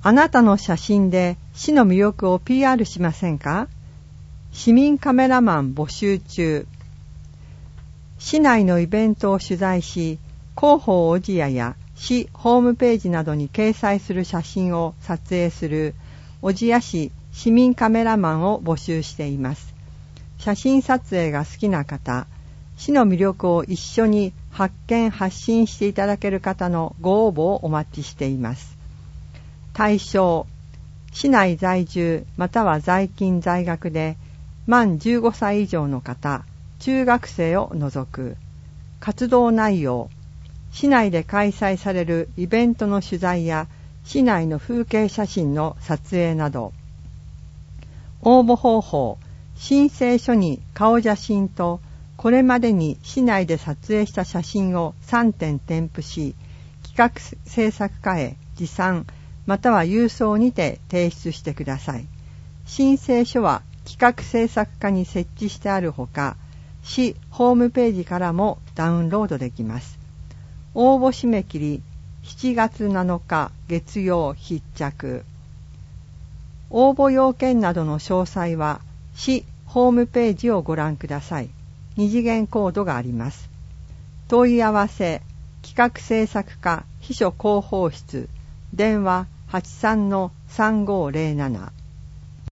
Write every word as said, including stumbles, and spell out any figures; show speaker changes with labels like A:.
A: あなたの写真で市の魅力を ピーアール しませんか？市民カメラマン募集中。市内のイベントを取材し、広報小千谷や市ホームページなどに掲載する写真を撮影する小千谷市市民カメラマンを募集しています。写真撮影が好きな方、市の魅力を一緒に発見発信していただける方のご応募をお待ちしています。対象、市内在住または在勤在学で満じゅうごさい以上の方、中学生を除く。活動内容、市内で開催されるイベントの取材や市内の風景写真の撮影など。応募方法、申請書に顔写真とこれまでに市内で撮影した写真をさんてん添付し、企画制作課へ持参または郵送にて提出してください。申請書は企画制作課に設置してあるほか、市ホームページからもダウンロードできます。応募締め切りしちがつなのか月曜必着。応募要件などの詳細は市ホームページをご覧ください。二次元コードがあります。問い合わせ企画制作課秘書広報室、電話 はちさんのさんごーぜろなな